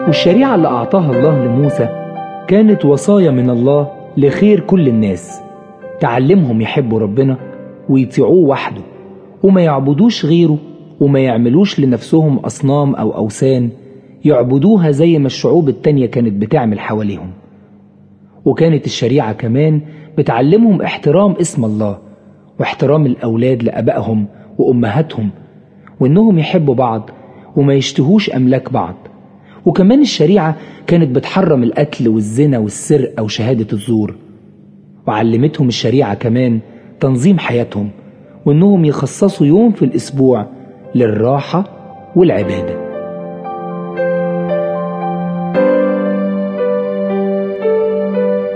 والشريعة اللي أعطاها الله لموسى كانت وصايا من الله لخير كل الناس، تعلمهم يحبوا ربنا ويطيعوه وحده وما يعبدوش غيره، وما يعملوش لنفسهم أصنام أو أوثان يعبدوها زي ما الشعوب التانية كانت بتعمل حواليهم. وكانت الشريعة كمان بتعلمهم احترام اسم الله واحترام الأولاد لأبائهم وأمهاتهم، وإنهم يحبوا بعض وما يشتهوش أملاك بعض. وكمان الشريعة كانت بتحرم القتل والزنا والسرقة وشهادة الزور. وعلمتهم الشريعة كمان تنظيم حياتهم، وإنهم يخصصوا يوم في الأسبوع للراحة والعبادة.